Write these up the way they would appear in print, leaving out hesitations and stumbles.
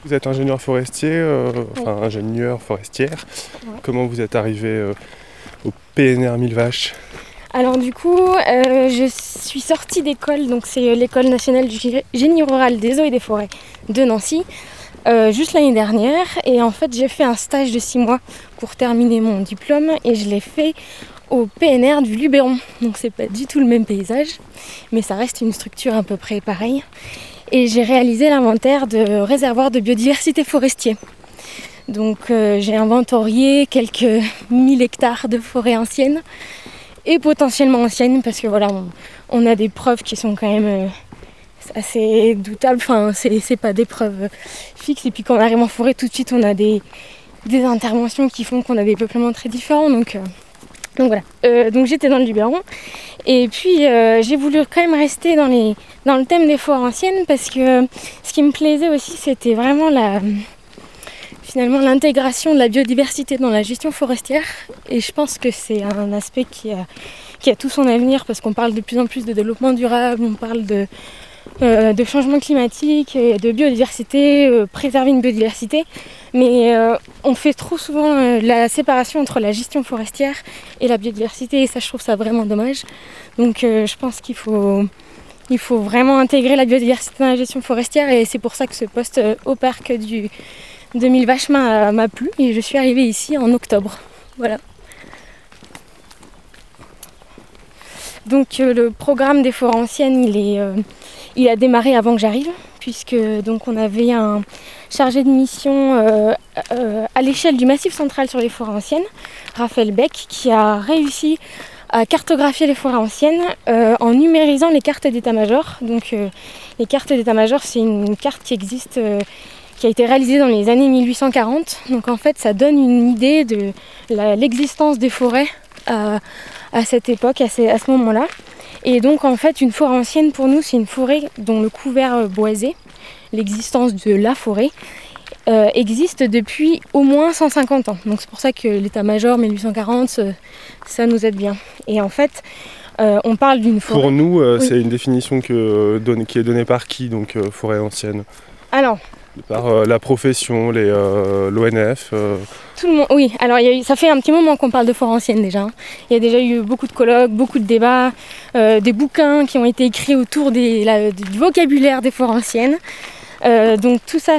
Vous êtes ingénieur forestier, ingénieure forestière. Ouais. Comment vous êtes arrivé au PNR 1000 vaches? Alors du coup, je suis sortie d'école, donc c'est l'école nationale du génie rural des eaux et des forêts de Nancy, juste l'année dernière. Et en fait, j'ai fait un stage de 6 mois pour terminer mon diplôme et je l'ai fait au PNR du Luberon. Donc c'est pas du tout le même paysage, mais ça reste une structure à peu près pareille. Et j'ai réalisé l'inventaire de réservoirs de biodiversité forestier. Donc j'ai inventorié quelques 1000 hectares de forêts anciennes et potentiellement anciennes parce que voilà, on a des preuves qui sont quand même assez doutables. Enfin, c'est pas des preuves fixes. Et puis quand on arrive en forêt, tout de suite, on a des interventions qui font qu'on a des peuplements très différents. Donc voilà. Donc j'étais dans le Luberon. Et puis j'ai voulu quand même rester dans le thème des forêts anciennes parce que ce qui me plaisait aussi, c'était vraiment finalement l'intégration de la biodiversité dans la gestion forestière. Et je pense que c'est un aspect qui a tout son avenir parce qu'on parle de plus en plus de développement durable, on parle de changement climatique, de biodiversité, préserver une biodiversité. Mais on fait trop souvent la séparation entre la gestion forestière et la biodiversité et ça, je trouve ça vraiment dommage. Donc je pense qu'il faut vraiment intégrer la biodiversité dans la gestion forestière et c'est pour ça que ce poste au parc du 2000 vaches m'a plu et je suis arrivée ici en octobre. Voilà. Donc le programme des forêts anciennes, il a démarré avant que j'arrive, puisque donc on avait un chargé de mission à l'échelle du Massif central sur les forêts anciennes, Raphaël Beck, qui a réussi à cartographier les forêts anciennes en numérisant les cartes d'état-major. Donc les cartes d'état-major, c'est une carte qui existe, qui a été réalisée dans les années 1840. Donc en fait, ça donne une idée de l'existence des forêts à cette époque, à ce moment-là. Et donc en fait, une forêt ancienne pour nous, c'est une forêt dont le couvert boisé, l'existence de la forêt, existe depuis au moins 150 ans. Donc c'est pour ça que l'état-major 1840, ça nous aide bien. Et en fait, on parle d'une forêt... Pour nous, oui. C'est une définition qui est donnée par qui, donc forêt ancienne? Alors, par la profession, l'ONF tout le monde, oui. Alors ça fait un petit moment qu'on parle de forêt ancienne déjà. Il y a déjà eu beaucoup de colloques, beaucoup de débats, des bouquins qui ont été écrits autour du vocabulaire des forêts anciennes. Donc tout ça,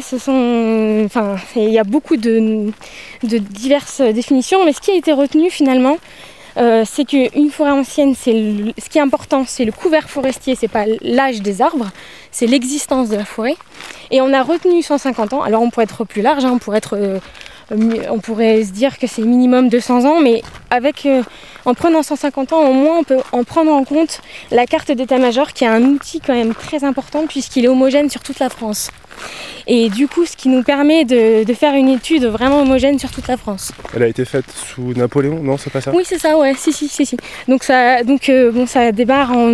il y a beaucoup de diverses définitions, mais ce qui a été retenu finalement, c'est qu'une forêt ancienne, ce qui est important, c'est le couvert forestier, c'est pas l'âge des arbres, c'est l'existence de la forêt. Et on a retenu 150 ans. Alors on pourrait être plus large, on pourrait se dire que c'est minimum 200 ans, mais en prenant 150 ans, au moins on peut en prendre en compte la carte d'état-major, qui est un outil quand même très important puisqu'il est homogène sur toute la France. Et du coup, ce qui nous permet de faire une étude vraiment homogène sur toute la France. Elle a été faite sous Napoléon, non, c'est pas ça? Oui, c'est ça, ouais, si. Donc ça démarre en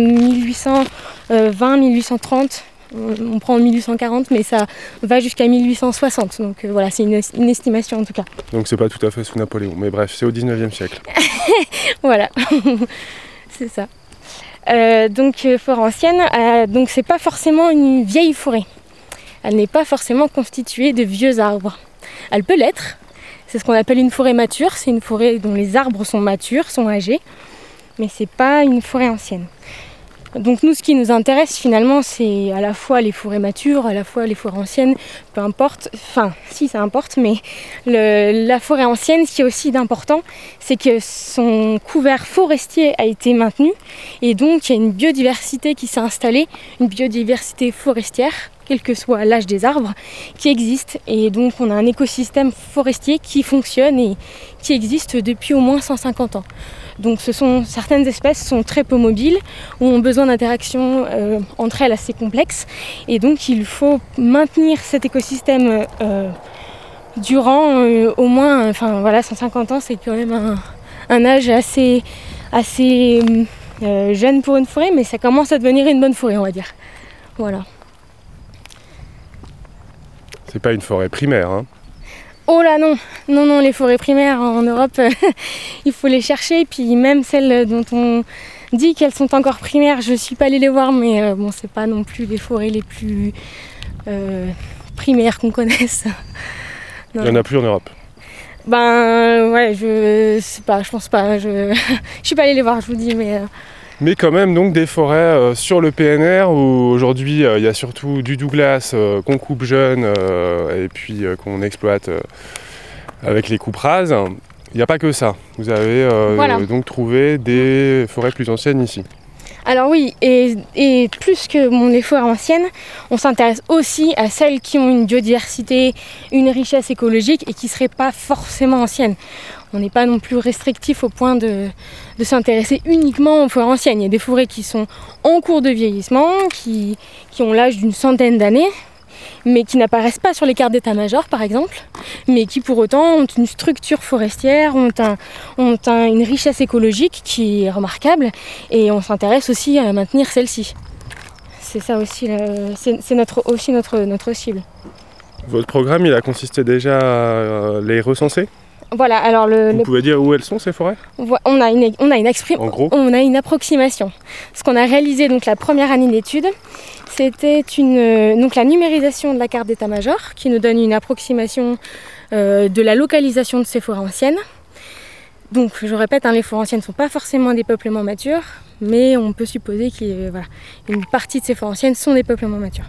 1820, 1830. On prend en 1840, mais ça va jusqu'à 1860. Donc voilà, c'est une estimation en tout cas. Donc c'est pas tout à fait sous Napoléon, mais bref, c'est au 19e siècle. Voilà, c'est ça. Donc forêt ancienne, donc c'est pas forcément une vieille forêt. Elle n'est pas forcément constituée de vieux arbres. Elle peut l'être. C'est ce qu'on appelle une forêt mature. C'est une forêt dont les arbres sont matures, sont âgés, mais c'est pas une forêt ancienne. Donc nous, ce qui nous intéresse finalement, c'est à la fois les forêts matures, à la fois les forêts anciennes, peu importe, enfin si ça importe, mais la forêt ancienne, ce qui est aussi d'important, c'est que son couvert forestier a été maintenu et donc il y a une biodiversité qui s'est installée, une biodiversité forestière, quel que soit l'âge des arbres, qui existe. Et donc on a un écosystème forestier qui fonctionne et qui existe depuis au moins 150 ans. Donc certaines espèces sont très peu mobiles ou ont besoin d'interactions entre elles assez complexes. Et donc il faut maintenir cet écosystème durant au moins 150 ans, c'est quand même un âge assez jeune pour une forêt, mais ça commence à devenir une bonne forêt, on va dire. Voilà. C'est pas une forêt primaire, hein? Oh là non, les forêts primaires en Europe, il faut les chercher. Puis même celles dont on dit qu'elles sont encore primaires, je suis pas allée les voir, mais bon, c'est pas non plus les forêts les plus primaires qu'on connaisse. Il n'y en a plus en Europe. Ouais, je sais pas, je pense pas. Je suis pas allée les voir, je vous dis, mais... Mais quand même, donc des forêts sur le PNR où aujourd'hui il y a surtout du Douglas qu'on coupe jeune et puis qu'on exploite avec les coupes rases. Il n'y a pas que ça. Vous avez donc trouvé des forêts plus anciennes ici. Alors oui, et plus que les forêts anciennes, on s'intéresse aussi à celles qui ont une biodiversité, une richesse écologique et qui ne seraient pas forcément anciennes. On n'est pas non plus restrictif au point de s'intéresser uniquement aux forêts anciennes. Il y a des forêts qui sont en cours de vieillissement, qui ont l'âge d'une centaine d'années, mais qui n'apparaissent pas sur les cartes d'état-major par exemple, mais qui pour autant ont une structure forestière, ont une richesse écologique qui est remarquable, et on s'intéresse aussi à maintenir celle-ci. C'est ça aussi, c'est notre cible. Votre programme, il a consisté déjà à les recenser ? Voilà, alors Vous pouvez dire où elles sont ces forêts ? On a une approximation. Ce qu'on a réalisé donc la première année d'études, c'était donc la numérisation de la carte d'état-major qui nous donne une approximation de la localisation de ces forêts anciennes. Donc je répète, les forêts anciennes ne sont pas forcément des peuplements matures, mais on peut supposer qu'une partie de ces forêts anciennes sont des peuplements matures.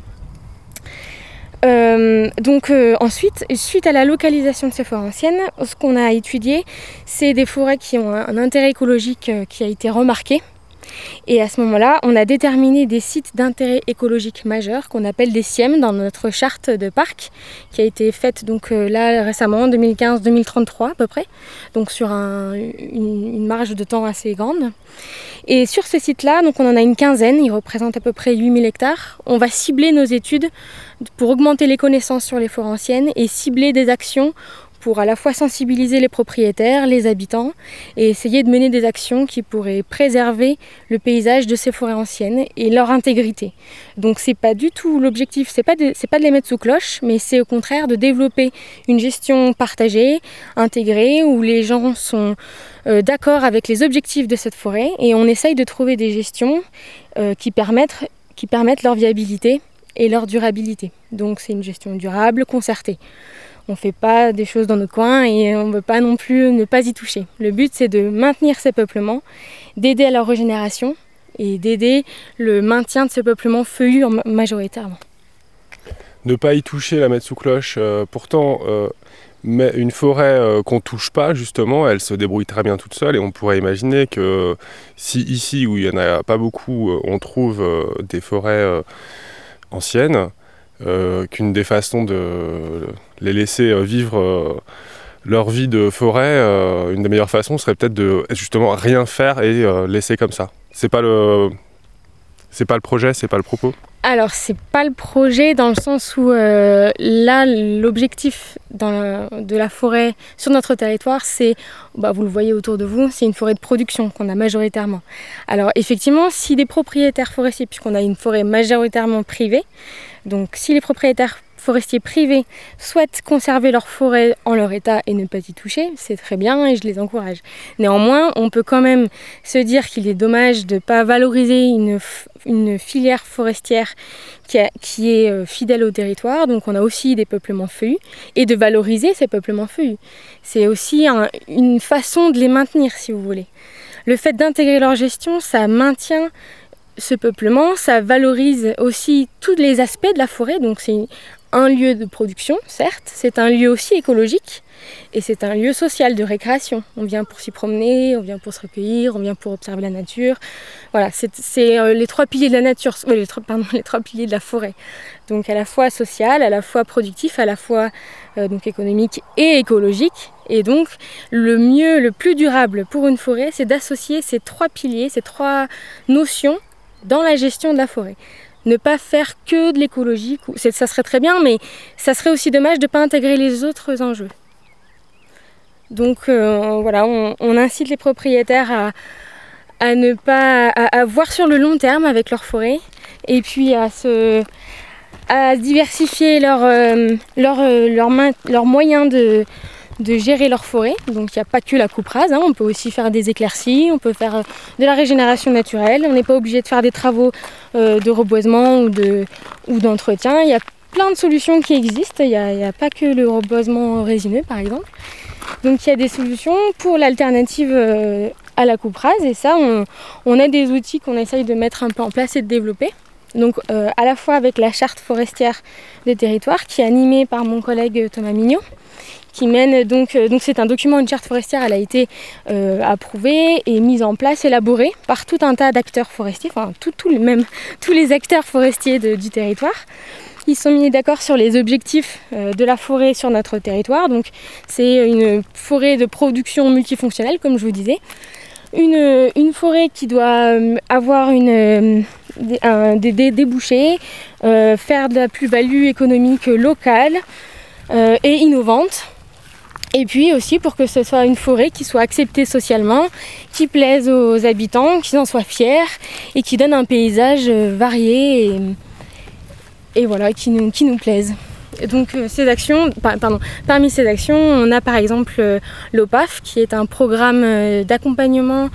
Ensuite, suite à la localisation de ces forêts anciennes, ce qu'on a étudié, c'est des forêts qui ont un intérêt écologique qui a été remarqué. Et à ce moment-là, on a déterminé des sites d'intérêt écologique majeur qu'on appelle des SIEM dans notre charte de parc qui a été faite là récemment, en 2015-2033 à peu près, donc sur une marge de temps assez grande. Et sur ces sites-là, donc on en a une quinzaine, ils représentent à peu près 8000 hectares. On va cibler nos études pour augmenter les connaissances sur les forêts anciennes et cibler des actions pour à la fois sensibiliser les propriétaires, les habitants et essayer de mener des actions qui pourraient préserver le paysage de ces forêts anciennes et leur intégrité. Donc c'est pas du tout l'objectif, c'est pas de les mettre sous cloche, mais c'est au contraire de développer une gestion partagée, intégrée, où les gens sont d'accord avec les objectifs de cette forêt et on essaye de trouver des gestions qui permettent leur viabilité et leur durabilité. Donc c'est une gestion durable, concertée. On ne fait pas des choses dans notre coin et on ne veut pas non plus ne pas y toucher. Le but, c'est de maintenir ces peuplements, d'aider à leur régénération et d'aider le maintien de ce peuplement feuillu majoritairement. Ne pas y toucher, la mettre sous cloche, pourtant, mais une forêt qu'on ne touche pas, justement, elle se débrouille très bien toute seule et on pourrait imaginer que si ici, où il n'y en a pas beaucoup, on trouve des forêts anciennes, qu'une des façons de les laisser vivre leur vie de forêt, une des meilleures façons serait peut-être de justement rien faire et laisser comme ça. C'est pas le projet, c'est pas le propos. Alors c'est pas le projet dans le sens où là l'objectif de la forêt sur notre territoire, c'est, vous le voyez autour de vous, c'est une forêt de production qu'on a majoritairement. Alors effectivement, si des propriétaires forestiers, puisqu'on a une forêt majoritairement privée, donc si les propriétaires forestiers privés souhaitent conserver leur forêt en leur état et ne pas y toucher, c'est très bien et je les encourage. Néanmoins, on peut quand même se dire qu'il est dommage de ne pas valoriser une filière forestière qui est fidèle au territoire, donc on a aussi des peuplements feuillus, et de valoriser ces peuplements feuillus. C'est aussi une façon de les maintenir, si vous voulez. Le fait d'intégrer leur gestion, ça maintient ce peuplement, ça valorise aussi tous les aspects de la forêt, donc c'est un lieu de production, certes, c'est un lieu aussi écologique et c'est un lieu social de récréation. On vient pour s'y promener, on vient pour se recueillir, on vient pour observer la nature. Voilà, c'est les trois piliers de la nature, les trois piliers de la forêt. Donc à la fois social, à la fois productif, à la fois donc économique et écologique. Et donc le plus durable pour une forêt, c'est d'associer ces trois piliers, ces trois notions dans la gestion de la forêt. Ne pas faire que de l'écologie, ça serait très bien, mais ça serait aussi dommage de ne pas intégrer les autres enjeux. Donc voilà, on incite les propriétaires à voir sur le long terme avec leur forêt, et puis à diversifier leurs moyens de gérer leur forêt. Donc il n'y a pas que la coupe rase, on peut aussi faire des éclaircies, on peut faire de la régénération naturelle, on n'est pas obligé de faire des travaux de reboisement ou d'entretien. Il y a plein de solutions qui existent. Il n'y a pas que le reboisement résineux, par exemple. Donc il y a des solutions pour l'alternative à la coupe rase. Et ça, on a des outils qu'on essaye de mettre un peu en place et de développer. Donc à la fois avec la charte forestière des territoires qui est animée par mon collègue Thomas Mignot, qui mène donc c'est un document, une charte forestière, elle a été approuvée et mise en place, élaborée par tout un tas d'acteurs forestiers, enfin tous les acteurs forestiers du territoire. Ils sont mis d'accord sur les objectifs de la forêt sur notre territoire. Donc c'est une forêt de production multifonctionnelle, comme je vous disais. Une forêt qui doit avoir des débouchés, faire de la plus-value économique locale et innovante. Et puis aussi pour que ce soit une forêt qui soit acceptée socialement, qui plaise aux habitants, qui en soient fiers et qui donne un paysage varié et voilà, qui nous plaise. Et donc parmi ces actions, on a par exemple l'OPAF, qui est un programme d'accompagnement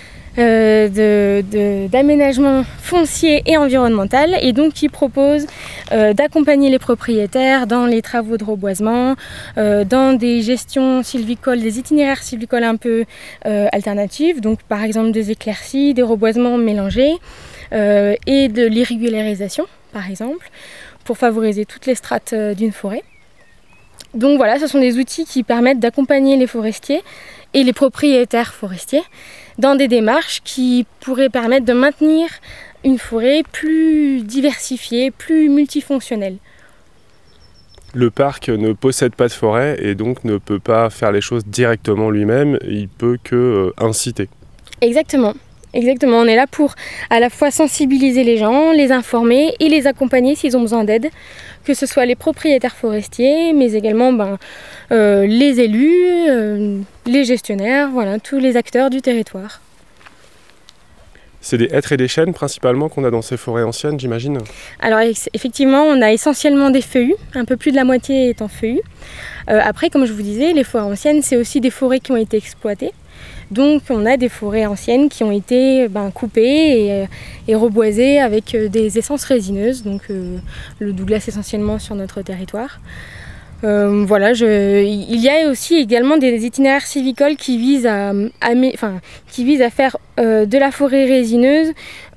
d'aménagement foncier et environnemental, et donc qui propose d'accompagner les propriétaires dans les travaux de reboisement, dans des gestions sylvicoles, des itinéraires sylvicoles un peu alternatifs, donc par exemple des éclaircies, des reboisements mélangés et de l'irrégularisation par exemple, pour favoriser toutes les strates d'une forêt. Donc voilà, ce sont des outils qui permettent d'accompagner les forestiers et les propriétaires forestiers dans des démarches qui pourraient permettre de maintenir une forêt plus diversifiée, plus multifonctionnelle. Le parc ne possède pas de forêt et donc ne peut pas faire les choses directement lui-même, il peut que inciter. Exactement, on est là pour à la fois sensibiliser les gens, les informer et les accompagner s'ils ont besoin d'aide, que ce soit les propriétaires forestiers, mais également les élus, les gestionnaires, voilà, tous les acteurs du territoire. C'est des hêtres et des chênes principalement qu'on a dans ces forêts anciennes, j'imagine ? Alors effectivement, on a essentiellement des feuillus, un peu plus de la moitié est en feuillus. Après, comme je vous disais, les forêts anciennes, c'est aussi des forêts qui ont été exploitées. Donc on a des forêts anciennes qui ont été coupées et reboisées avec des essences résineuses, donc le Douglas essentiellement sur notre territoire. Il y a aussi également des itinéraires sylvicoles qui visent à faire de la forêt résineuse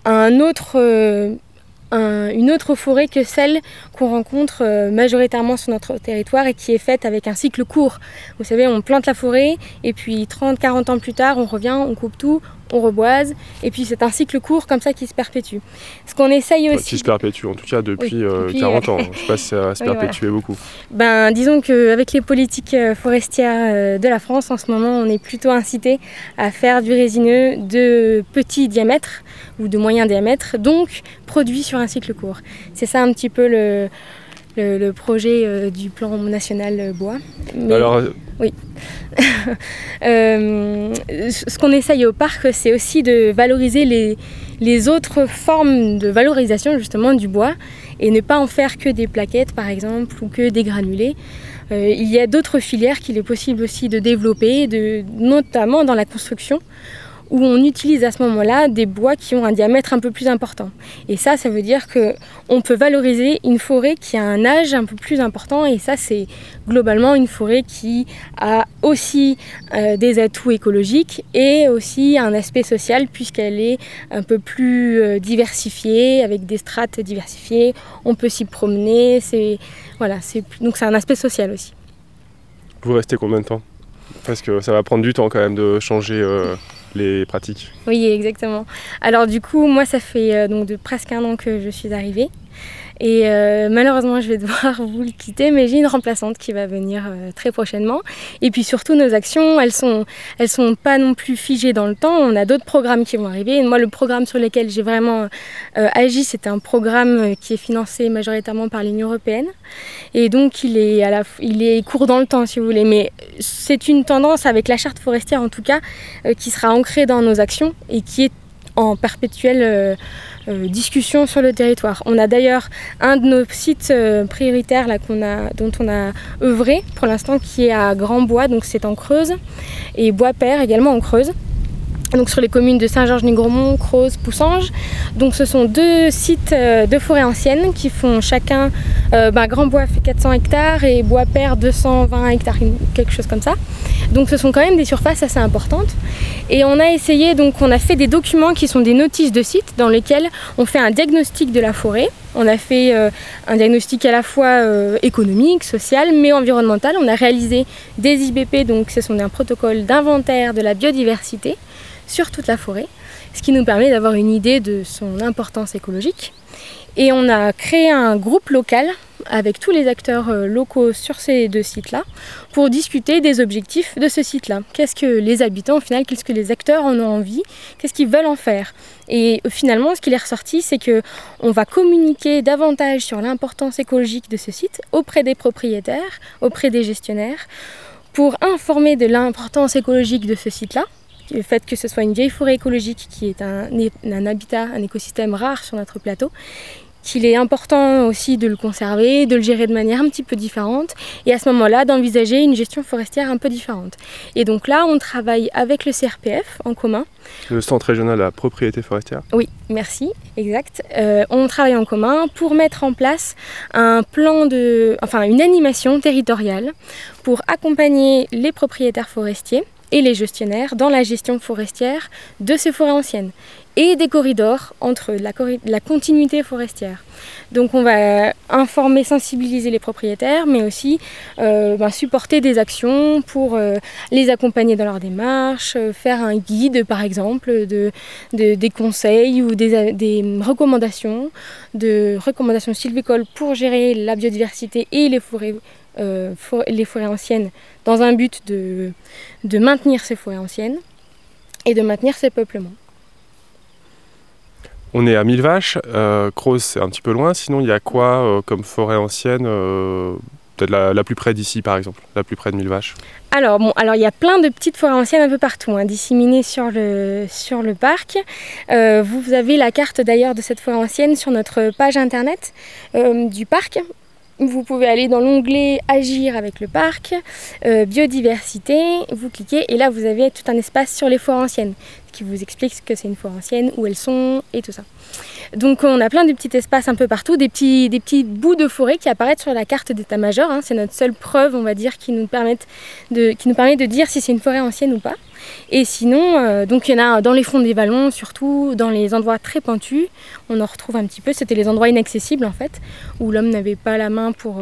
une autre forêt que celle qu'on rencontre majoritairement sur notre territoire et qui est faite avec un cycle court. Vous savez, on plante la forêt et puis 30-40 ans plus tard, on revient, on coupe tout, on reboise, et puis c'est un cycle court comme ça qui se perpétue. Ce qu'on essaye aussi... Qui se perpétue, en tout cas depuis 40 ans. Je ne sais pas si ça va se perpétuer beaucoup. Disons qu'avec les politiques forestières de la France, en ce moment, on est plutôt incité à faire du résineux de petit diamètre ou de moyen diamètre, donc produit sur un cycle court. C'est ça un petit peu le projet du plan national bois. Oui. Ce qu'on essaye au parc, c'est aussi de valoriser les autres formes de valorisation justement du bois et ne pas en faire que des plaquettes par exemple ou que des granulés. Il y a d'autres filières qu'il est possible aussi de développer, notamment dans la construction, où on utilise à ce moment-là des bois qui ont un diamètre un peu plus important. Et ça veut dire qu'on peut valoriser une forêt qui a un âge un peu plus important, et ça c'est globalement une forêt qui a aussi des atouts écologiques et aussi un aspect social puisqu'elle est un peu plus diversifiée, avec des strates diversifiées, on peut s'y promener, donc c'est un aspect social aussi. Vous restez combien de temps ? Parce que ça va prendre du temps quand même de changer les pratiques. Oui, exactement. Alors du coup, moi ça fait presque 1 an que je suis arrivée. Et malheureusement, je vais devoir vous le quitter, mais j'ai une remplaçante qui va venir très prochainement. Et puis surtout, nos actions, elles sont pas non plus figées dans le temps. On a d'autres programmes qui vont arriver. Et moi, le programme sur lequel j'ai vraiment agi, c'est un programme qui est financé majoritairement par l'Union européenne. Et donc, il est court dans le temps, si vous voulez. Mais c'est une tendance, avec la charte forestière en tout cas, qui sera ancrée dans nos actions et qui est en perpétuelle discussion sur le territoire. On a d'ailleurs un de nos sites prioritaires là, dont on a œuvré pour l'instant, qui est à Grand Bois, donc c'est en Creuse, et Bois-Père également en Creuse. donc sur les communes de Saint-Georges-Négremont, Crozes, Poussanges. Donc ce sont 2 sites de forêts anciennes qui font chacun, Grand Bois fait 400 hectares et Bois Père 220 hectares, quelque chose comme ça. Donc ce sont quand même des surfaces assez importantes. Et on a essayé, donc on a fait des documents qui sont des notices de site dans lesquels on fait un diagnostic de la forêt. On a fait un diagnostic à la fois économique, social, mais environnemental. On a réalisé des IBP, donc ce sont un protocole d'inventaire de la biodiversité sur toute la forêt, ce qui nous permet d'avoir une idée de son importance écologique. Et on a créé un groupe local avec tous les acteurs locaux sur ces 2 sites-là pour discuter des objectifs de ce site-là. Qu'est-ce que les habitants, au final, qu'est-ce que les acteurs en ont envie, qu'est-ce qu'ils veulent en faire. Et finalement, ce qui est ressorti, c'est qu'on va communiquer davantage sur l'importance écologique de ce site auprès des propriétaires, auprès des gestionnaires, pour informer de l'importance écologique de ce site-là, le fait que ce soit une vieille forêt écologique qui est un habitat, un écosystème rare sur notre plateau, qu'il est important aussi de le conserver, de le gérer de manière un petit peu différente et à ce moment-là d'envisager une gestion forestière un peu différente. Et donc là, on travaille avec le CRPF en commun. Le Centre régional de la propriété forestière. Oui, merci, exact. On travaille en commun pour mettre en place une animation territoriale pour accompagner les propriétaires forestiers et les gestionnaires dans la gestion forestière de ces forêts anciennes et des corridors entre la continuité forestière. Donc on va informer, sensibiliser les propriétaires, mais aussi supporter des actions pour les accompagner dans leur démarche, faire un guide par exemple, des conseils ou des recommandations sylvicoles pour gérer la biodiversité et les forêts anciennes dans un but de maintenir ces forêts anciennes et de maintenir ces peuplements. On est à Millevaches, Crozes c'est un petit peu loin, sinon il y a quoi comme forêt ancienne, peut-être la plus près d'ici par exemple, la plus près de Millevaches? Alors il y a plein de petites forêts anciennes un peu partout, disséminées sur le parc. Vous avez la carte d'ailleurs de cette forêt ancienne sur notre page internet du parc. Vous pouvez aller dans l'onglet Agir avec le parc, Biodiversité, vous cliquez et là vous avez tout un espace sur les forêts anciennes qui vous explique ce que c'est une forêt ancienne, où elles sont et tout ça. Donc on a plein de petits espaces un peu partout, des petits bouts de forêt qui apparaissent sur la carte d'état-major. C'est notre seule preuve, on va dire, qui nous permet de dire si c'est une forêt ancienne ou pas. Et sinon, donc il y en a dans les fonds des vallons, surtout dans les endroits très pentus, on en retrouve un petit peu. C'était les endroits inaccessibles en fait, où l'homme n'avait pas la main pour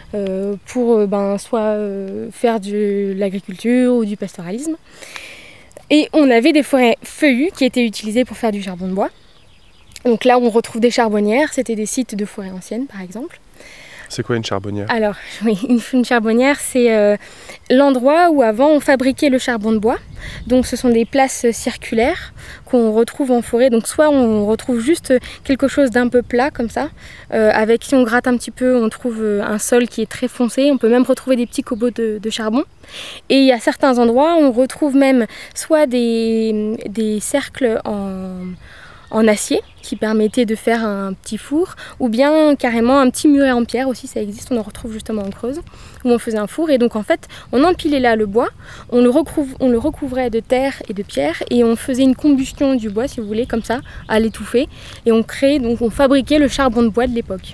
soit faire de l'agriculture ou du pastoralisme. Et on avait des forêts feuillues qui étaient utilisées pour faire du charbon de bois. Donc là, on retrouve des charbonnières, c'était des sites de forêts anciennes par exemple. C'est quoi une charbonnière? Alors, oui, une charbonnière, c'est l'endroit où avant on fabriquait le charbon de bois. Donc ce sont des places circulaires qu'on retrouve en forêt. Donc soit on retrouve juste quelque chose d'un peu plat comme ça, avec si on gratte un petit peu, on trouve un sol qui est très foncé. On peut même retrouver des petits copeaux de charbon. Et il y a certains endroits où on retrouve même soit des cercles en acier qui permettait de faire un petit four, ou bien carrément un petit muret en pierre aussi, ça existe, on en retrouve justement en Creuse, où on faisait un four et donc en fait on empilait là le bois, on le recouvrait de terre et de pierre et on faisait une combustion du bois si vous voulez, comme ça, à l'étouffer, et on fabriquait le charbon de bois de l'époque.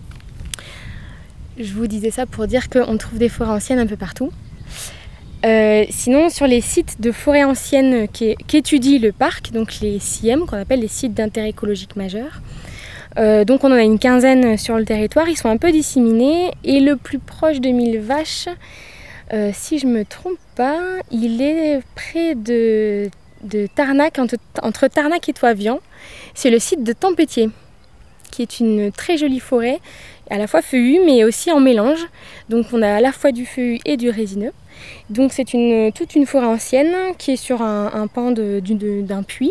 Je vous disais ça pour dire qu'on trouve des forêts anciennes un peu partout. Sinon, sur les sites de forêts anciennes qu'étudie le parc, donc les SIM, qu'on appelle les sites d'intérêt écologique majeur, donc on en a une quinzaine sur le territoire, ils sont un peu disséminés, et le plus proche de Millevaches, si je ne me trompe pas, il est près de Tarnac, entre Tarnac et Thoivian. C'est le site de Tempétier, qui est une très jolie forêt, à la fois feuillue mais aussi en mélange. Donc on a à la fois du feuillu et du résineux. Donc c'est toute une forêt ancienne qui est sur un pan d'un puits,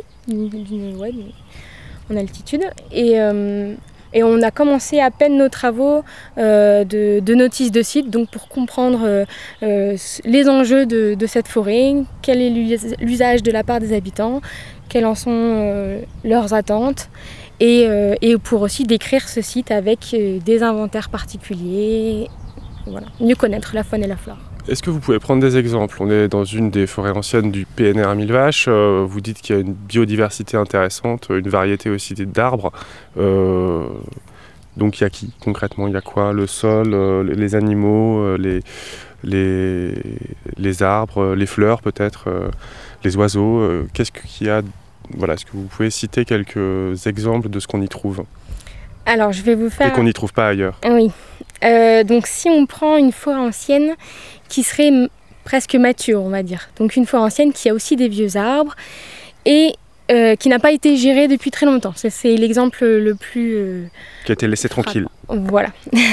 en altitude. Et on a commencé à peine nos travaux de notice de site, donc pour comprendre les enjeux de cette forêt, quel est l'usage de la part des habitants, quelles en sont leurs attentes. Et pour aussi décrire ce site avec des inventaires particuliers, voilà, mieux connaître la faune et la flore. Est-ce que vous pouvez prendre des exemples? On est dans une des forêts anciennes du PNR 1000 vaches. Vous dites qu'il y a une biodiversité intéressante, une variété aussi d'arbres. Donc il y a qui concrètement? Il y a quoi? Le sol, les animaux, les arbres, les fleurs peut-être, les oiseaux. Qu'est-ce qu'il y a? Voilà, est-ce que vous pouvez citer quelques exemples de ce qu'on y trouve Alors je vais vous faire... et qu'on n'y trouve pas ailleurs? Oui. Donc si on prend une forêt ancienne qui serait presque mature, on va dire. Donc une forêt ancienne qui a aussi des vieux arbres et qui n'a pas été gérée depuis très longtemps. C'est l'exemple le plus... qui a été laissé tranquille. Voilà.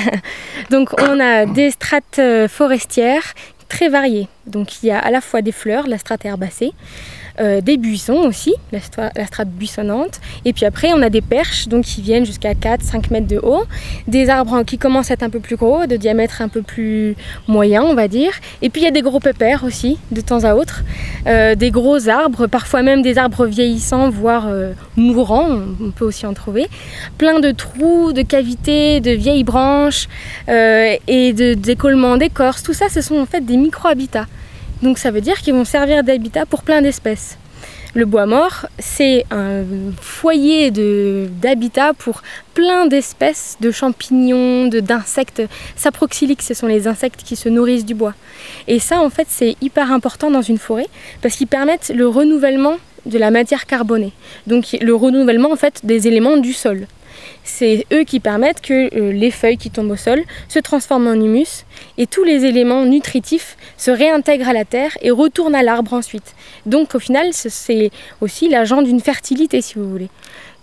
Donc on a des strates forestières très variées. Donc il y a à la fois des fleurs, la strate herbacée, des buissons aussi, la strate buissonnante, et puis après on a des perches donc qui viennent jusqu'à 4-5 mètres de haut, des arbres qui commencent à être un peu plus gros, de diamètre un peu plus moyen on va dire, et puis il y a des gros pépères aussi de temps à autre, des gros arbres, parfois même des arbres vieillissants voire mourants, on peut aussi en trouver, plein de trous, de cavités, de vieilles branches et d'écoulements d'écorce, tout ça ce sont en fait des micro-habitats. Donc ça veut dire qu'ils vont servir d'habitat pour plein d'espèces. Le bois mort, c'est un foyer d'habitat pour plein d'espèces de champignons, d'insectes. Saproxyliques, ce sont les insectes qui se nourrissent du bois. Et ça, en fait, c'est hyper important dans une forêt parce qu'ils permettent le renouvellement de la matière carbonée. Donc le renouvellement, en fait, des éléments du sol. C'est eux qui permettent que les feuilles qui tombent au sol se transforment en humus et tous les éléments nutritifs se réintègrent à la terre et retournent à l'arbre ensuite. Donc au final, c'est aussi l'agent d'une fertilité si vous voulez.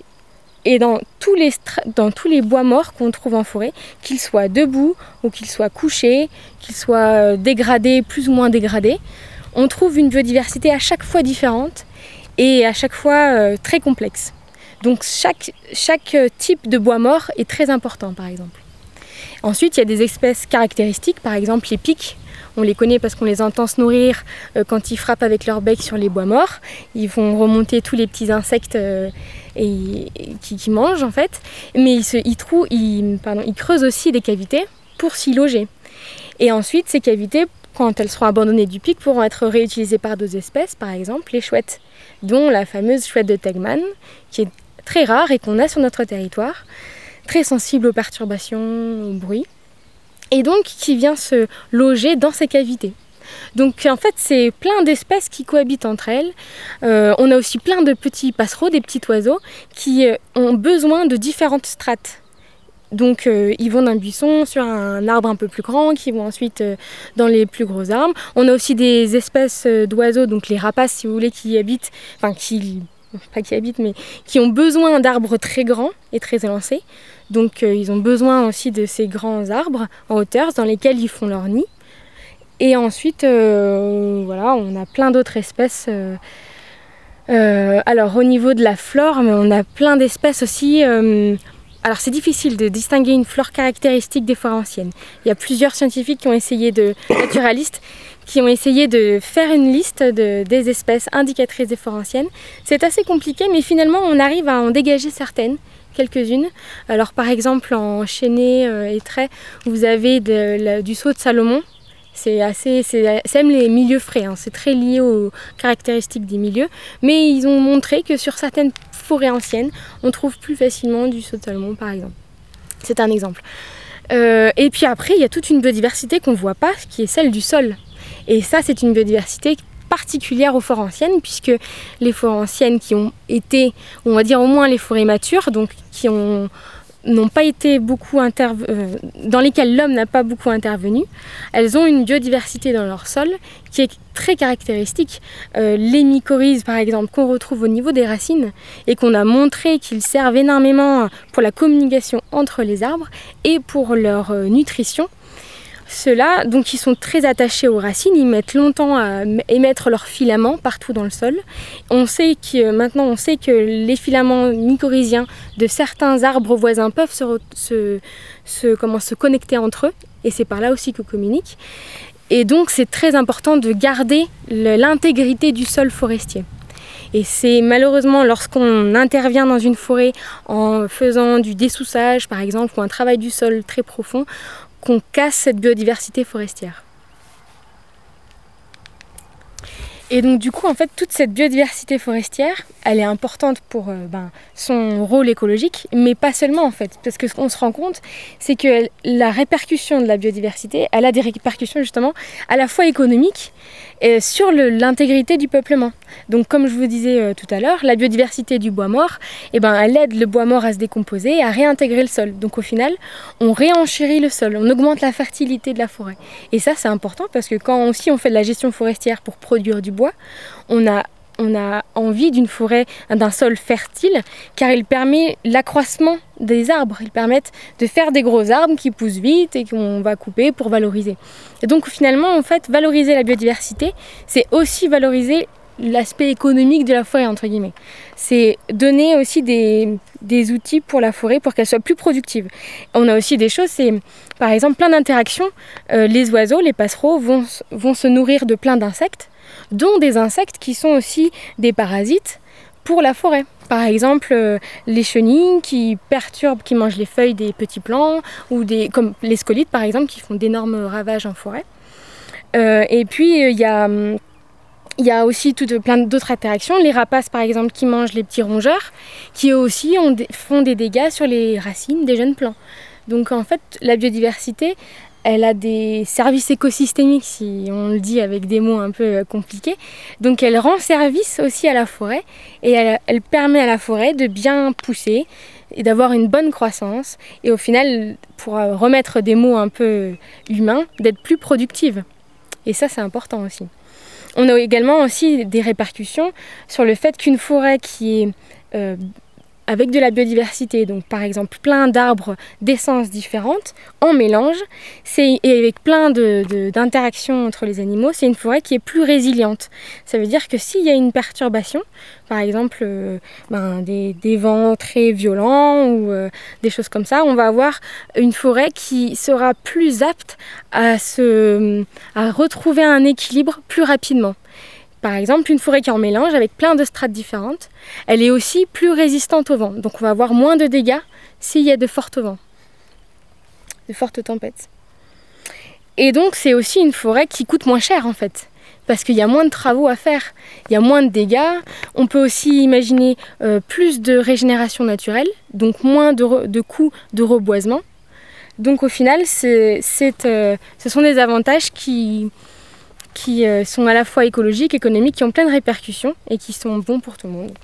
Et dans tous les bois morts qu'on trouve en forêt, qu'ils soient debout ou qu'ils soient couchés, qu'ils soient dégradés, plus ou moins dégradés, on trouve une biodiversité à chaque fois différente et à chaque fois très complexe. Donc chaque type de bois mort est très important par exemple. Ensuite, il y a des espèces caractéristiques, par exemple les pics. On les connaît parce qu'on les entend se nourrir quand ils frappent avec leur bec sur les bois morts. Ils vont remonter tous les petits insectes qui mangent en fait. Mais ils creusent aussi des cavités pour s'y loger. Et ensuite, ces cavités, quand elles seront abandonnées du pic, pourront être réutilisées par d'autres espèces, par exemple les chouettes, dont la fameuse chouette de Tegman, qui est très rare et qu'on a sur notre territoire, très sensible aux perturbations, au bruit, et donc qui vient se loger dans ces cavités. Donc en fait c'est plein d'espèces qui cohabitent entre elles. On a aussi plein de petits passereaux, des petits oiseaux qui ont besoin de différentes strates. Donc ils vont d'un buisson sur un arbre un peu plus grand, qui vont ensuite dans les plus gros arbres. On a aussi des espèces d'oiseaux, donc les rapaces si vous voulez, qui ont besoin d'arbres très grands et très élancés. Donc ils ont besoin aussi de ces grands arbres en hauteur dans lesquels ils font leur nid. Et ensuite, on a plein d'autres espèces. Alors au niveau de la flore, mais on a plein d'espèces aussi. Alors c'est difficile de distinguer une flore caractéristique des forêts anciennes. Il y a plusieurs scientifiques naturalistes, qui ont essayé de faire une liste des espèces indicatrices des forêts anciennes. C'est assez compliqué, mais finalement on arrive à en dégager quelques-unes. Alors par exemple en chênaie et trait, vous avez du saut de Salomon. Ça aime les milieux frais, hein. C'est très lié aux caractéristiques des milieux, mais ils ont montré que sur certaines forêts anciennes, on trouve plus facilement du saut de Salomon par exemple. C'est un exemple. Et puis après, il y a toute une biodiversité qu'on ne voit pas, qui est celle du sol. Et ça, c'est une biodiversité particulière aux forêts anciennes, puisque les forêts anciennes qui ont été, on va dire au moins les forêts matures, donc qui n'ont pas été dans lesquelles l'homme n'a pas beaucoup intervenu, elles ont une biodiversité dans leur sol qui est très caractéristique. Les mycorhizes par exemple qu'on retrouve au niveau des racines et qu'on a montré qu'ils servent énormément pour la communication entre les arbres et pour leur nutrition. Ceux-là, donc, ils sont très attachés aux racines, ils mettent longtemps à émettre leurs filaments partout dans le sol. Maintenant, on sait que les filaments mycorhiziens de certains arbres voisins peuvent se connecter entre eux, et c'est par là aussi qu'ils communiquent. Et donc, c'est très important de garder l'intégrité du sol forestier. Et c'est malheureusement lorsqu'on intervient dans une forêt en faisant du dessoussage, par exemple, ou un travail du sol très profond, qu'on casse cette biodiversité forestière. Et donc du coup, en fait, toute cette biodiversité forestière, elle est importante pour son rôle écologique, mais pas seulement en fait. Parce que ce qu'on se rend compte, c'est que la répercussion de la biodiversité, elle a des répercussions justement à la fois économiques et sur l'intégrité du peuplement. Donc comme je vous disais tout à l'heure, la biodiversité du bois mort, elle aide le bois mort à se décomposer et à réintégrer le sol. Donc au final, on réenchérit le sol, on augmente la fertilité de la forêt. Et ça, c'est important parce que quand aussi on fait de la gestion forestière pour produire du bois, on a envie d'une forêt, d'un sol fertile, car il permet l'accroissement des arbres. Ils permettent de faire des gros arbres qui poussent vite et qu'on va couper pour valoriser. Et donc finalement, en fait, valoriser la biodiversité, c'est aussi valoriser l'aspect économique de la forêt, entre guillemets. C'est donner aussi des outils pour la forêt pour qu'elle soit plus productive. On a aussi des choses, c'est par exemple plein d'interactions. Les oiseaux, les passereaux vont se nourrir de plein d'insectes, dont des insectes qui sont aussi des parasites pour la forêt. Par exemple, les chenilles qui perturbent, qui mangent les feuilles des petits plants, ou comme les scolites par exemple, qui font d'énormes ravages en forêt. Et puis il y a aussi plein d'autres interactions. Les rapaces, par exemple, qui mangent les petits rongeurs, qui eux aussi font des dégâts sur les racines des jeunes plants. Donc en fait, la biodiversité, elle a des services écosystémiques, si on le dit avec des mots un peu compliqués. Donc elle rend service aussi à la forêt et elle permet à la forêt de bien pousser et d'avoir une bonne croissance. Et au final, pour remettre des mots un peu humains, d'être plus productive. Et ça, c'est important aussi. On a également aussi des répercussions sur le fait qu'une forêt qui est avec de la biodiversité, donc par exemple plein d'arbres d'essences différentes, en mélange, et avec plein d'interactions entre les animaux, c'est une forêt qui est plus résiliente. Ça veut dire que s'il y a une perturbation, par exemple des vents très violents ou des choses comme ça, on va avoir une forêt qui sera plus apte à retrouver un équilibre plus rapidement. Par exemple, une forêt qui est en mélange avec plein de strates différentes, elle est aussi plus résistante au vent. Donc on va avoir moins de dégâts s'il y a de forts vents, de fortes tempêtes. Et donc c'est aussi une forêt qui coûte moins cher en fait, parce qu'il y a moins de travaux à faire, il y a moins de dégâts. On peut aussi imaginer plus de régénération naturelle, donc moins de coûts de reboisement. Donc au final, ce sont des avantages qui sont à la fois écologiques, économiques, qui ont plein de répercussions et qui sont bons pour tout le monde.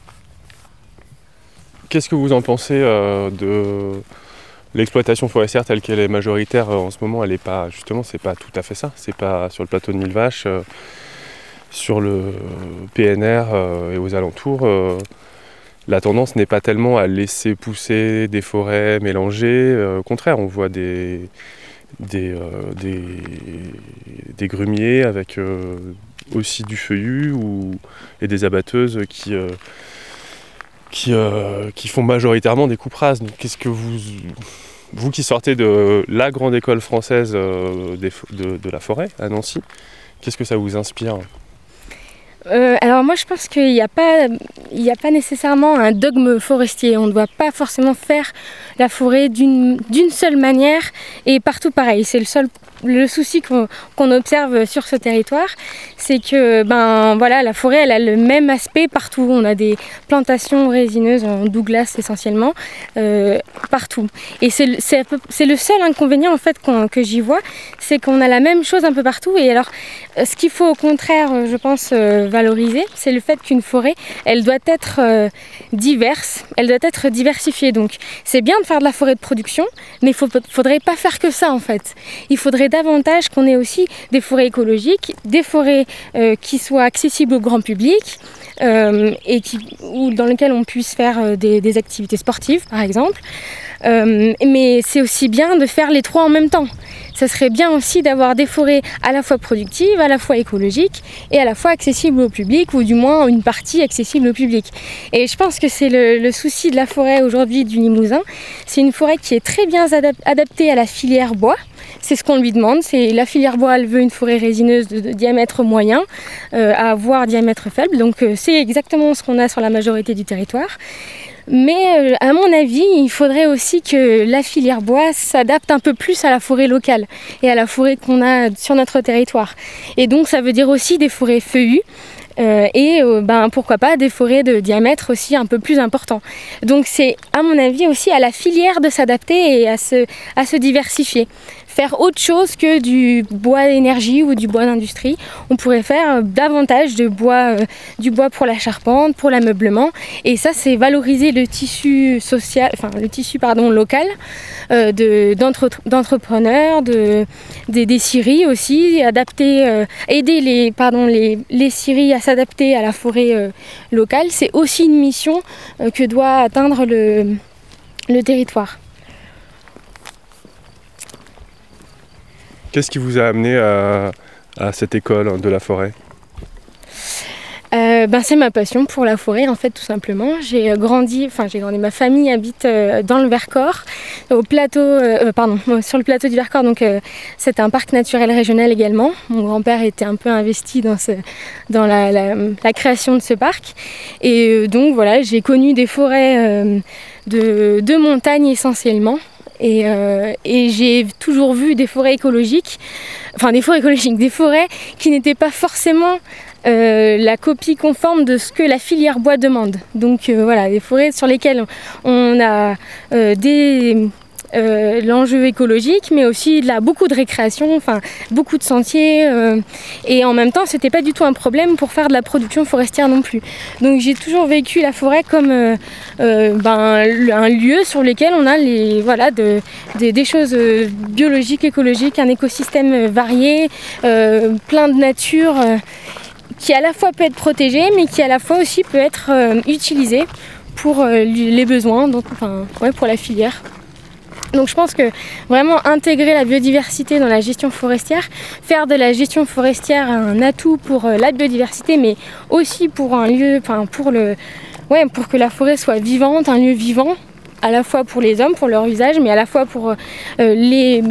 Qu'est-ce que vous en pensez de l'exploitation forestière telle qu'elle est majoritaire en ce moment? Elle est pas, justement, c'est pas tout à fait ça. C'est pas sur le plateau de Millevaches, sur le PNR et aux alentours. La tendance n'est pas tellement à laisser pousser des forêts mélangées. Au contraire, on voit des grumiers avec aussi du feuillu et des abatteuses qui font majoritairement des coupes rases. Donc, qu'est-ce que vous qui sortez de la grande école française de la forêt à Nancy, qu'est-ce que ça vous inspire? Alors moi je pense qu'il n'y a pas nécessairement un dogme forestier. On ne doit pas forcément faire la forêt d'une seule manière et partout pareil. C'est le souci qu'on observe sur ce territoire, c'est que la forêt elle a le même aspect partout. On a des plantations résineuses en Douglas essentiellement partout. Et c'est le seul inconvénient en fait que j'y vois, c'est qu'on a la même chose un peu partout. Et alors ce qu'il faut au contraire, je pense, valoriser, c'est le fait qu'une forêt, elle doit être diverse, elle doit être diversifiée. Donc c'est bien de faire de la forêt de production, mais il ne faudrait pas faire que ça en fait. Il faudrait davantage qu'on ait aussi des forêts écologiques, des forêts qui soient accessibles au grand public ou dans lesquelles on puisse faire des activités sportives par exemple. Mais c'est aussi bien de faire les trois en même temps. Ça serait bien aussi d'avoir des forêts à la fois productives, à la fois écologiques et à la fois accessibles au public, ou du moins une partie accessible au public. Et je pense que c'est le souci de la forêt aujourd'hui du Limousin. C'est une forêt qui est très bien adaptée à la filière bois. C'est ce qu'on lui demande. La filière bois, elle veut une forêt résineuse de diamètre moyen, voire diamètre faible. Donc c'est exactement ce qu'on a sur la majorité du territoire. Mais à mon avis, il faudrait aussi que la filière bois s'adapte un peu plus à la forêt locale et à la forêt qu'on a sur notre territoire. Et donc ça veut dire aussi des forêts feuillues. Pourquoi pas des forêts de diamètre aussi un peu plus important. Donc c'est à mon avis aussi à la filière de s'adapter et à se diversifier. Faire autre chose que du bois d'énergie ou du bois d'industrie. On pourrait faire davantage de bois, du bois pour la charpente, pour l'ameublement. Et ça, c'est valoriser le tissu social, local d'entrepreneurs, des scieries aussi, aider les scieries à s'adapter à la forêt locale. C'est aussi une mission que doit atteindre le territoire. Qu'est-ce qui vous a amené à cette école de la forêt ? C'est ma passion pour la forêt en fait tout simplement. Ma famille habite dans le Vercors, sur le plateau du Vercors, donc c'est un parc naturel régional également. Mon grand-père était un peu investi dans la création de ce parc. Et donc voilà, j'ai connu des forêts de montagne essentiellement. Et j'ai toujours vu des forêts écologiques, des forêts qui n'étaient pas forcément la copie conforme de ce que la filière bois demande. Donc des forêts sur lesquelles on a l'enjeu écologique, mais aussi beaucoup de récréation, beaucoup de sentiers, et en même temps c'était pas du tout un problème pour faire de la production forestière non plus. Donc j'ai toujours vécu la forêt comme un lieu sur lequel on a des choses biologiques, écologiques, un écosystème varié, plein de nature, qui à la fois peut être protégé, mais qui à la fois aussi peut être utilisé pour les besoins, pour la filière. Donc je pense que vraiment intégrer la biodiversité dans la gestion forestière, faire de la gestion forestière un atout pour la biodiversité, mais aussi pour un lieu, pour que la forêt soit vivante, un lieu vivant, à la fois pour les hommes, pour leur usage, mais à la fois pour tous les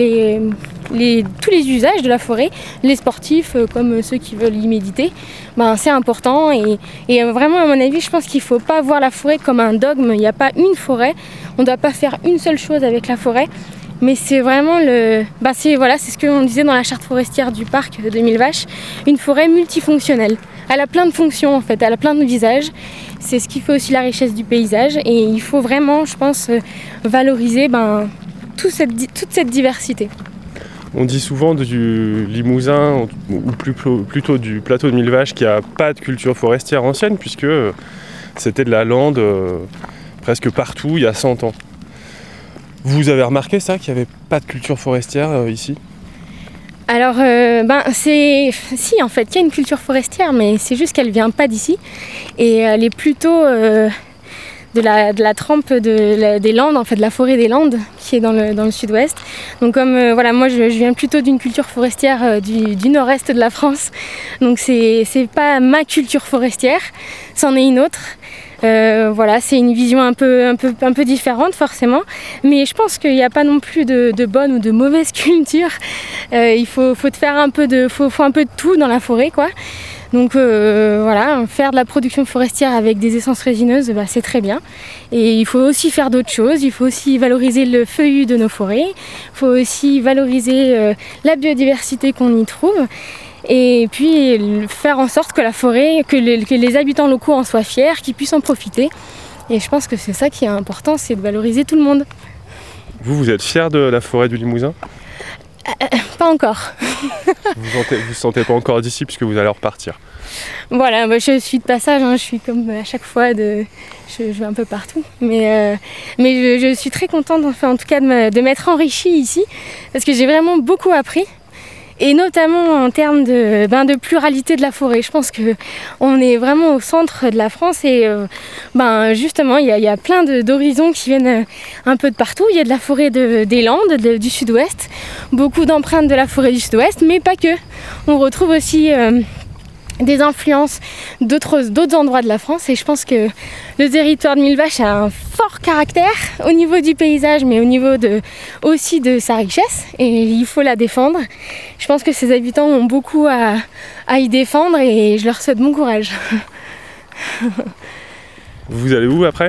usages de la forêt, les sportifs comme ceux qui veulent y méditer, c'est important. Et vraiment, à mon avis, je pense qu'il ne faut pas voir la forêt comme un dogme. Il n'y a pas une forêt, on ne doit pas faire une seule chose avec la forêt. Mais c'est vraiment c'est ce qu'on disait dans la charte forestière du parc de 1000 vaches, une forêt multifonctionnelle. Elle a plein de fonctions en fait, elle a plein de visages. C'est ce qui fait aussi la richesse du paysage et il faut vraiment, je pense, valoriser toute cette diversité. On dit souvent du Limousin, ou plutôt du plateau de 1000 vaches, qu'il n'y a pas de culture forestière ancienne, puisque c'était de la lande presque partout il y a 100 ans. Vous avez remarqué ça, qu'il n'y avait pas de culture forestière ici ? Alors, si en fait, il y a une culture forestière, mais c'est juste qu'elle vient pas d'ici et elle est plutôt de la trempe des Landes, en fait, de la forêt des Landes qui est dans le sud-ouest. Donc moi je viens plutôt d'une culture forestière du nord-est de la France, donc c'est pas ma culture forestière, c'en est une autre. C'est une vision un peu différente forcément, mais je pense qu'il n'y a pas non plus de bonne ou de mauvaise culture. Il faut faire un peu de tout dans la forêt, quoi. Donc faire de la production forestière avec des essences résineuses, c'est très bien. Et il faut aussi faire d'autres choses, il faut aussi valoriser le feuillu de nos forêts, il faut aussi valoriser la biodiversité qu'on y trouve. Et puis faire en sorte que la forêt, que les habitants locaux en soient fiers, qu'ils puissent en profiter. Et je pense que c'est ça qui est important, c'est de valoriser tout le monde. Vous êtes fier de la forêt du Limousin ? Pas encore. Vous sentez pas encore d'ici puisque vous allez repartir. Voilà, je suis de passage, je suis comme à chaque fois, je vais un peu partout. Mais je suis très contente en tout cas de m'être enrichie ici, parce que j'ai vraiment beaucoup appris. Et notamment en termes de pluralité de la forêt. Je pense qu'on est vraiment au centre de la France et justement il y a plein d'horizons qui viennent un peu de partout. Il y a de la forêt des Landes, du sud-ouest, beaucoup d'empreintes de la forêt du sud-ouest, mais pas que. On retrouve aussi des influences d'autres endroits de la France et je pense que le territoire de 1000 vaches a un fort caractère au niveau du paysage mais au niveau aussi de sa richesse et il faut la défendre. Je pense que ses habitants ont beaucoup à y défendre et je leur souhaite bon courage. Vous allez où après ?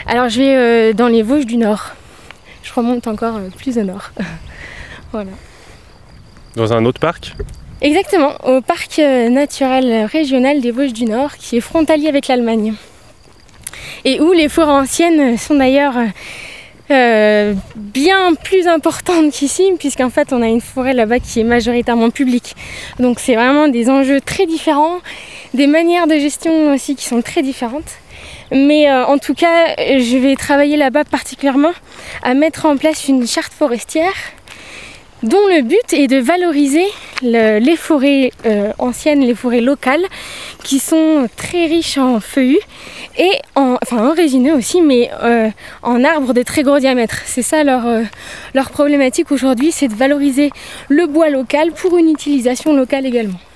Alors je vais dans les Vosges du Nord. Je remonte encore plus au nord. Voilà. Dans un autre parc ? Exactement, au parc naturel régional des Vosges du Nord, qui est frontalier avec l'Allemagne. Et où les forêts anciennes sont d'ailleurs bien plus importantes qu'ici, puisqu'en fait on a une forêt là-bas qui est majoritairement publique. Donc c'est vraiment des enjeux très différents, des manières de gestion aussi qui sont très différentes. Mais en tout cas, je vais travailler là-bas particulièrement à mettre en place une charte forestière dont le but est de valoriser les forêts anciennes, les forêts locales, qui sont très riches en feuillus et en résineux aussi, mais en arbres de très gros diamètre. C'est ça leur problématique aujourd'hui, c'est de valoriser le bois local pour une utilisation locale également.